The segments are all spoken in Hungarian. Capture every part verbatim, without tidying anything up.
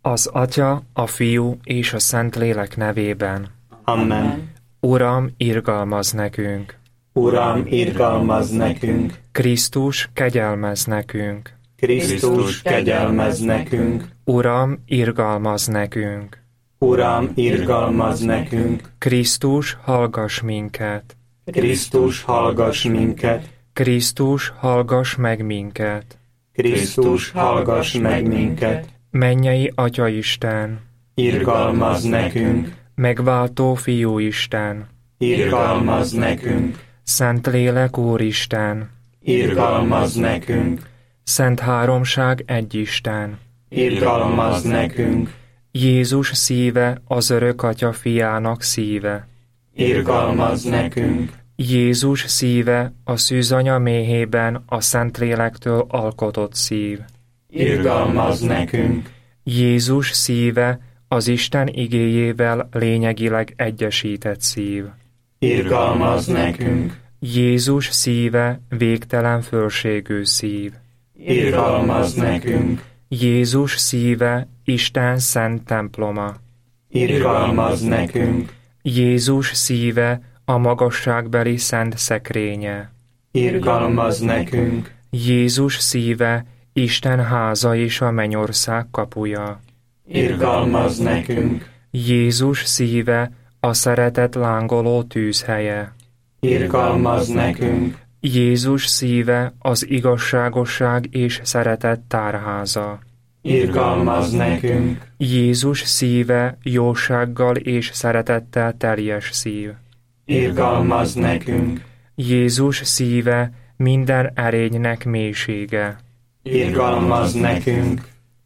Az Atya, a Fiú és a Szentlélek nevében. Amen. Uram, irgalmazz nekünk! Uram, irgalmazz nekünk! Krisztus, kegyelmezz nekünk! Krisztus, kegyelmezz nekünk! Uram, irgalmazz nekünk! Uram, irgalmazz nekünk! Krisztus, hallgass minket! Krisztus, hallgass minket! Krisztus, hallgass meg minket! Krisztus, hallgass meg minket! Mennyei Atya Isten! Irgalmazz nekünk! Megváltó Fiú Isten! Irgalmazz nekünk! Szentlélek Úristen! Irgalmazz nekünk! Szent Háromság egy Isten! Irgalmazz nekünk! Jézus szíve az örök Atya Fiának szíve! Irgalmazz nekünk! Jézus szíve a szűzanya méhében a Szentlélektől alkotott szív! Irgalmazz nekünk! Jézus szíve az Isten igéjével lényegileg egyesített szív! Irgalmazz nekünk! Jézus szíve végtelen fölségű szív! Irgalmazz nekünk! Jézus szíve Isten szent temploma! Irgalmazz nekünk! Jézus szíve a magasságbeli szent szekrénye! Irgalmazz nekünk! Jézus szíve Isten háza és a mennyország kapuja! Irgalmazz nekünk! Jézus szíve a szeretet lángoló tűzhelye! Irgalmazz nekünk! Jézus szíve az igazságosság és szeretet tárháza! Irgalmazz nekünk! Jézus szíve jósággal és szeretettel teljes szív! Irgalmazz nekünk! Jézus szíve minden erénynek mélysége! Irgalmazz nekünk!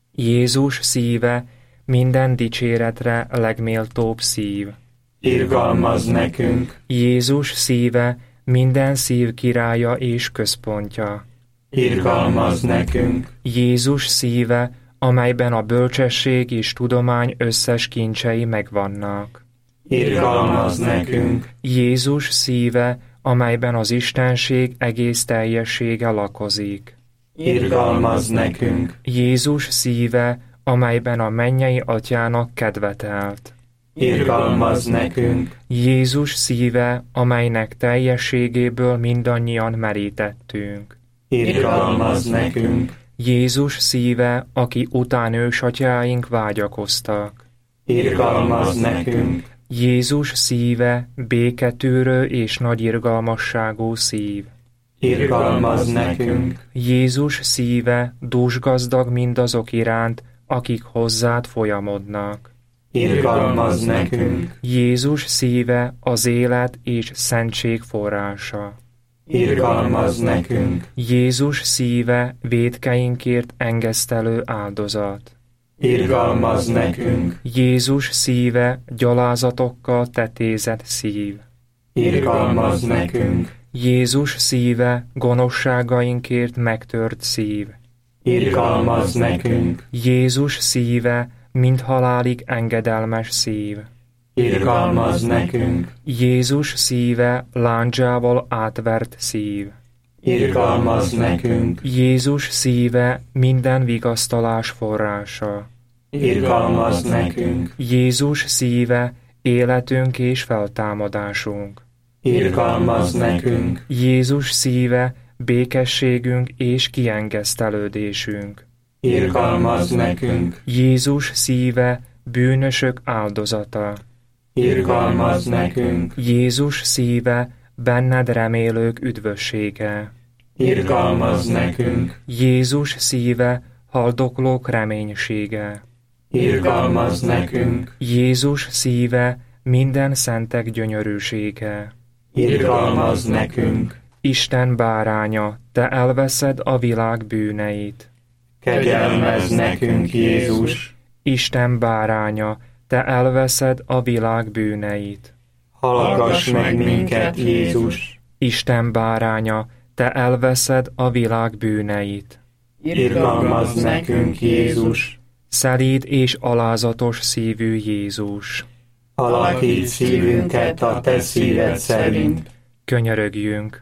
Jézus szíve minden dicséretre legméltóbb szív! Irgalmazz nekünk! Jézus szíve minden szív királya és központja! Irgalmazz nekünk! Jézus szíve, amelyben a bölcsesség és tudomány összes kincsei megvannak! Irgalmazz nekünk! Jézus szíve, amelyben az Istenség egész teljessége lakozik! Irgalmazz nekünk! Jézus szíve, amelyben a mennyei Atyának kedvetelt! Irgalmazz nekünk! Jézus szíve, amelynek teljességéből mindannyian merítettünk! Irgalmazz nekünk! Jézus szíve, aki után ősatyáink vágyakoztak! Irgalmazz nekünk! Jézus szíve, béketűrő és nagy irgalmasságú szív! Irgalmazz nekünk! Jézus szíve, dúsgazdag mindazok iránt, akik hozzád folyamodnak! Irgalmazz nekünk! Jézus szíve az élet és szentség forrása! Irgalmazz nekünk! Jézus szíve vétkeinkért engesztelő áldozat! Irgalmazz nekünk! Jézus szíve gyalázatokkal tetézett szív! Irgalmazz nekünk! Jézus szíve gonoszságainkért megtört szív! Irgalmazz nekünk! Jézus szíve mind halálig engedelmes szív! Irgalmazz nekünk! Jézus szíve lándzsával átvert szív! Irgalmazz nekünk! Jézus szíve minden vigasztalás forrása! Irgalmazz nekünk! Jézus szíve életünk és feltámadásunk! Irgalmazz nekünk! Jézus szíve békességünk és kiengesztelődésünk! Irgalmazz nekünk! Jézus szíve bűnösök áldozata! Irgalmazz nekünk! Jézus szíve benned remélők üdvössége! Irgalmazz nekünk! Jézus szíve haldoklók reménysége! Irgalmazz nekünk! Jézus szíve minden szentek gyönyörűsége! Irgalmazz nekünk! Isten báránya, te elveszed a világ bűneit! Kegyelmezz nekünk, Jézus! Isten báránya, te elveszed a világ bűneit! Hallgass meg minket, Jézus! Isten báránya, te elveszed a világ bűneit! Irgalmazz nekünk, Jézus! Szelíd és alázatos szívű Jézus! Alakíts szívünket a te szíved szerint! Könyörögjünk!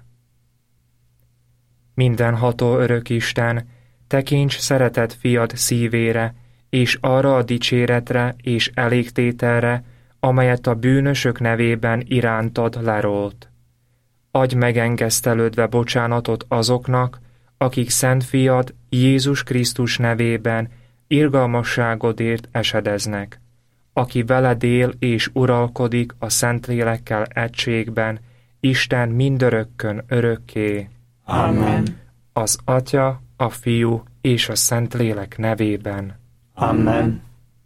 Mindenható örök Isten, tekints szeretett fiad szívére, és arra a dicséretre és elégtételre, amelyet a bűnösök nevében irántad lerólt. Adj megengesztelődve bocsánatot azoknak, akik Szent Fiad Jézus Krisztus nevében irgalmasságodért esedeznek, aki veled él és uralkodik a Szentlélekkel egységben, Isten mindörökkön örökké. Amen. Az Atya, a Fiú és a Szentlélek nevében. Amen.